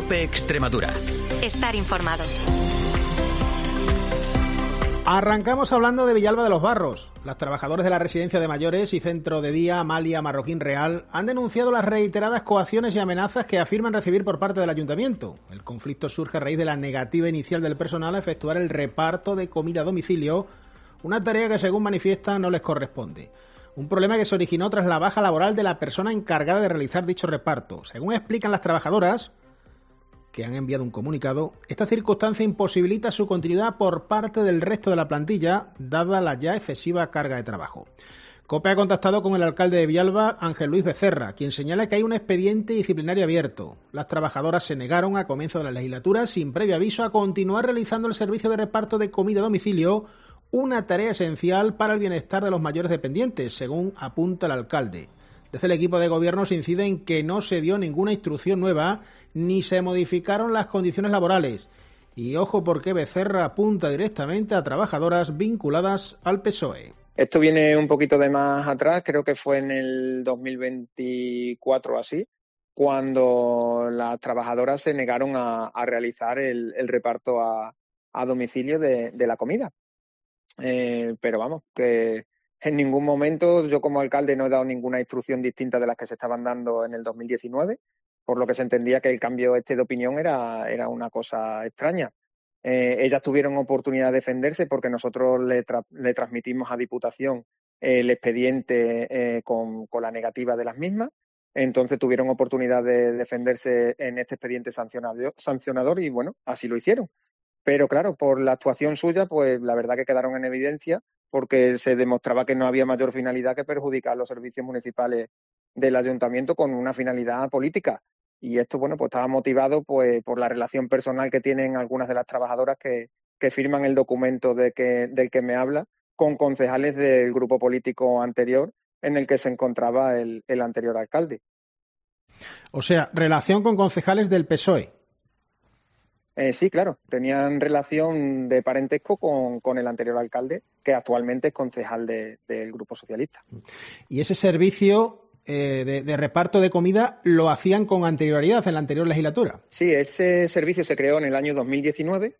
COPE Extremadura. Estar informado. Arrancamos hablando de Villalba de los Barros. Las trabajadoras de la residencia de mayores y centro de día Amalia Marroquín Real han denunciado las reiteradas coacciones y amenazas que afirman recibir por parte del ayuntamiento. El conflicto surge a raíz de la negativa inicial del personal a efectuar el reparto de comida a domicilio, una tarea que, según manifiestan, no les corresponde. Un problema que se originó tras la baja laboral de la persona encargada de realizar dicho reparto. Según explican las trabajadoras, que han enviado un comunicado, esta circunstancia imposibilita su continuidad por parte del resto de la plantilla, dada la ya excesiva carga de trabajo. COPE ha contactado con el alcalde de Villalba, Ángel Luis Becerra, quien señala que hay un expediente disciplinario abierto. Las trabajadoras se negaron a comienzo de la legislatura, sin previo aviso, a continuar realizando el servicio de reparto de comida a domicilio, una tarea esencial para el bienestar de los mayores dependientes, según apunta el alcalde. Desde el equipo de gobierno se incide en que no se dio ninguna instrucción nueva ni se modificaron las condiciones laborales. Y ojo porque Becerra apunta directamente a trabajadoras vinculadas al PSOE. Esto viene un poquito de más atrás, creo que fue en el 2024 o así, cuando las trabajadoras se negaron a realizar el reparto a domicilio de la comida. Pero vamos, que en ningún momento yo como alcalde no he dado ninguna instrucción distinta de las que se estaban dando en el 2019, por lo que se entendía que el cambio de opinión era una cosa extraña. Ellas tuvieron oportunidad de defenderse porque nosotros le transmitimos a Diputación el expediente con la negativa de las mismas. Entonces tuvieron oportunidad de defenderse en este expediente sancionador y bueno, así lo hicieron. Pero claro, por la actuación suya, pues la verdad que quedaron en evidencia porque se demostraba que no había mayor finalidad que perjudicar los servicios municipales del ayuntamiento con una finalidad política. Y esto, bueno, pues estaba motivado pues por la relación personal que tienen algunas de las trabajadoras que firman el documento del que me habla con concejales del grupo político anterior en el que se encontraba el anterior alcalde. O sea, relación con concejales del PSOE. Sí, claro, tenían relación de parentesco con el anterior alcalde, que actualmente es concejal del Grupo Socialista. ¿Y ese servicio de reparto de comida lo hacían con anterioridad en la anterior legislatura? Sí, ese servicio se creó en el año 2019.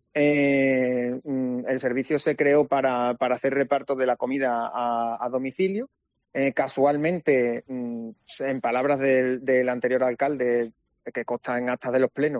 El servicio se creó para hacer reparto de la comida a domicilio. Casualmente, en palabras del anterior alcalde, que consta en actas de los plenos,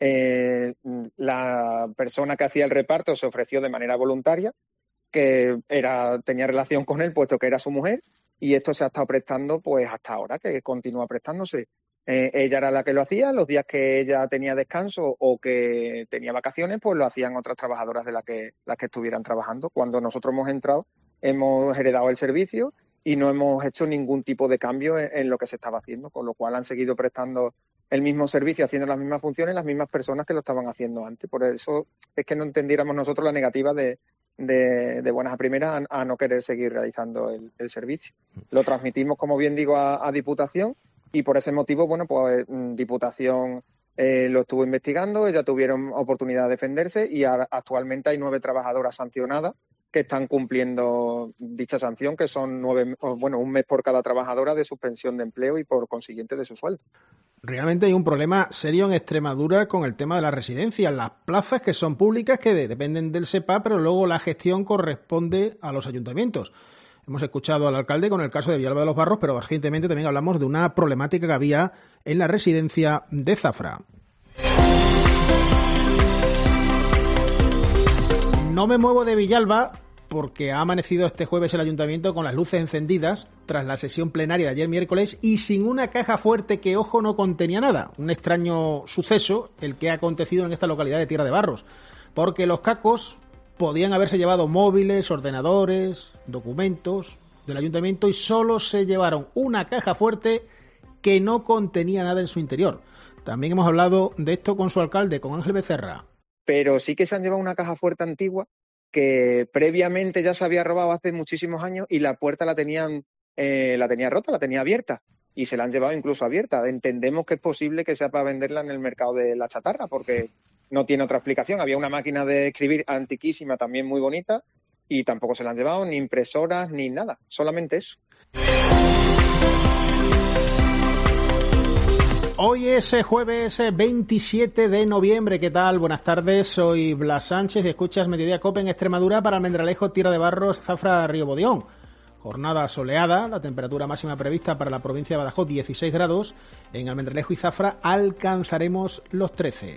la persona que hacía el reparto se ofreció de manera voluntaria, que tenía relación con él, puesto que era su mujer, y esto se ha estado prestando pues hasta ahora, que continúa prestándose. Ella era la que lo hacía, los días que ella tenía descanso o que tenía vacaciones, pues lo hacían otras trabajadoras de las que estuvieran trabajando. Cuando nosotros hemos entrado, hemos heredado el servicio y no hemos hecho ningún tipo de cambio en lo que se estaba haciendo, con lo cual han seguido prestando el mismo servicio, haciendo las mismas funciones, las mismas personas que lo estaban haciendo antes. Por eso es que no entendiéramos nosotros la negativa de buenas a primeras a no querer seguir realizando el servicio. Lo transmitimos, como bien digo, a Diputación y por ese motivo, bueno, pues Diputación lo estuvo investigando, ellas tuvieron oportunidad de defenderse y actualmente hay 9 trabajadoras sancionadas que están cumpliendo dicha sanción, que son 1 mes por cada trabajadora de suspensión de empleo y por consiguiente de su sueldo. Realmente hay un problema serio en Extremadura con el tema de las residencias, las plazas que son públicas, que dependen del SEPA, pero luego la gestión corresponde a los ayuntamientos. Hemos escuchado al alcalde con el caso de Villalba de los Barros, pero recientemente también hablamos de una problemática que había en la residencia de Zafra. No me muevo de Villalba porque ha amanecido este jueves el ayuntamiento con las luces encendidas tras la sesión plenaria de ayer miércoles y sin una caja fuerte que, ojo, no contenía nada. Un extraño suceso el que ha acontecido en esta localidad de Tierra de Barros, porque los cacos podían haberse llevado móviles, ordenadores, documentos del ayuntamiento y solo se llevaron una caja fuerte que no contenía nada en su interior. También hemos hablado de esto con su alcalde, con Ángel Becerra. Pero sí que se han llevado una caja fuerte antigua que previamente ya se había robado hace muchísimos años y la puerta la tenía rota, la tenía abierta y se la han llevado incluso abierta. Entendemos que es posible que sea para venderla en el mercado de la chatarra porque no tiene otra explicación. Había una máquina de escribir antiquísima, también muy bonita, y tampoco se la han llevado, ni impresoras, ni nada, solamente eso. Hoy es jueves 27 de noviembre. ¿Qué tal? Buenas tardes. Soy Blas Sánchez y escuchas Mediodía Cope en Extremadura para Almendralejo, Tierra de Barros, Zafra, Río Bodión. Jornada soleada, la temperatura máxima prevista para la provincia de Badajoz 16 grados. En Almendralejo y Zafra alcanzaremos los 13.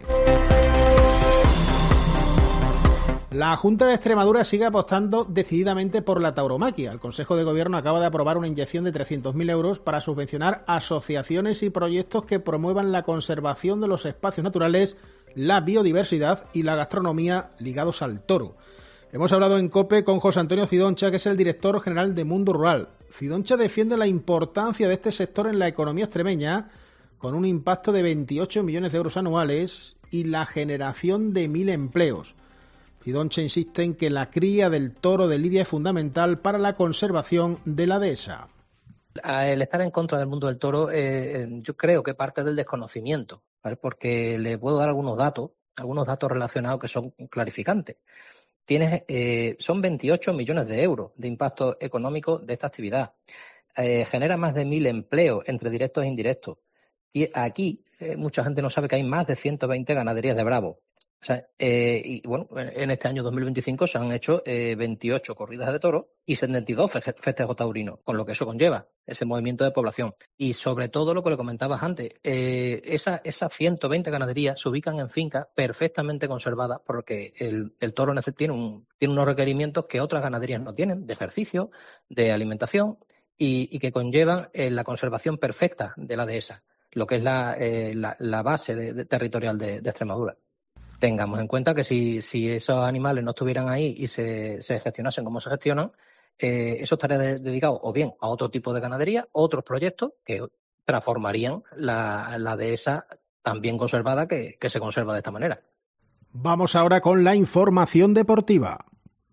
La Junta de Extremadura sigue apostando decididamente por la tauromaquia. El Consejo de Gobierno acaba de aprobar una inyección de 300.000 euros para subvencionar asociaciones y proyectos que promuevan la conservación de los espacios naturales, la biodiversidad y la gastronomía ligados al toro. Hemos hablado en COPE con José Antonio Cidoncha, que es el director general de Mundo Rural. Cidoncha defiende la importancia de este sector en la economía extremeña, con un impacto de 28 millones de euros anuales y la generación de 1.000 empleos. Cidoncha insiste en que la cría del toro de lidia es fundamental para la conservación de la dehesa. El estar en contra del mundo del toro, yo creo que parte del desconocimiento, ¿vale? Porque le puedo dar algunos datos relacionados que son clarificantes. Son 28 millones de euros de impacto económico de esta actividad. Genera más de 1.000 empleos entre directos e indirectos. Y aquí mucha gente no sabe que hay más de 120 ganaderías de bravos. O sea, y bueno, en este año 2025 se han hecho 28 corridas de toros y 72 festejos taurinos, con lo que eso conlleva, ese movimiento de población. Y sobre todo lo que le comentabas antes, esas 120 ganaderías se ubican en fincas perfectamente conservadas porque el toro tiene unos requerimientos que otras ganaderías no tienen, de ejercicio, de alimentación y que conllevan la conservación perfecta de la dehesa, lo que es la base territorial de Extremadura. Tengamos en cuenta que si esos animales no estuvieran ahí y se gestionasen como se gestionan, eso estaría dedicado o bien a otro tipo de ganadería, otros proyectos que transformarían la dehesa tan bien conservada que se conserva de esta manera. Vamos ahora con la información deportiva.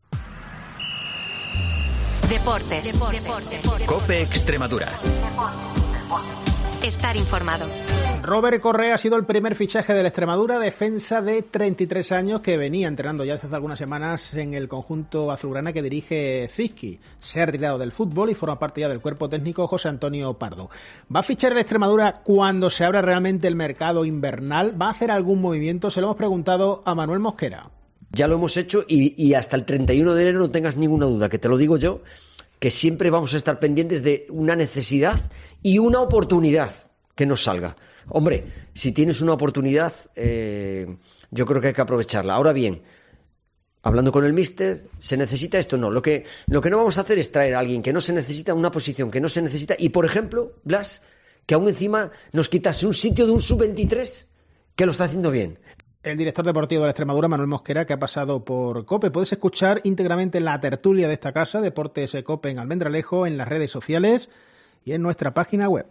Deportes. COPE Extremadura. Estar informado. Robert Correa ha sido el primer fichaje de la Extremadura, defensa de 33 años que venía entrenando ya desde algunas semanas en el conjunto azulgrana que dirige Zizki. Se ha retirado del fútbol y forma parte ya del cuerpo técnico José Antonio Pardo. ¿Va a fichar en la Extremadura cuando se abra realmente el mercado invernal? ¿Va a hacer algún movimiento? Se lo hemos preguntado a Manuel Mosquera. Ya lo hemos hecho y hasta el 31 de enero no tengas ninguna duda, que te lo digo yo, que siempre vamos a estar pendientes de una necesidad y una oportunidad que nos salga. Hombre, si tienes una oportunidad, yo creo que hay que aprovecharla. Ahora bien, hablando con el míster, ¿se necesita esto? No. Lo que no vamos a hacer es traer a alguien que no se necesita, una posición que no se necesita, y por ejemplo, Blas, que aún encima nos quitase un sitio de un sub-23 que lo está haciendo bien. El director deportivo de la Extremadura, Manuel Mosquera, que ha pasado por COPE. Puedes escuchar íntegramente la tertulia de esta casa, Deportes COPE en Almendralejo, en las redes sociales y en nuestra página web.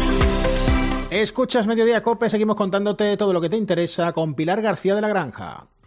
Escuchas Mediodía Cope, seguimos contándote todo lo que te interesa con Pilar García de la Granja.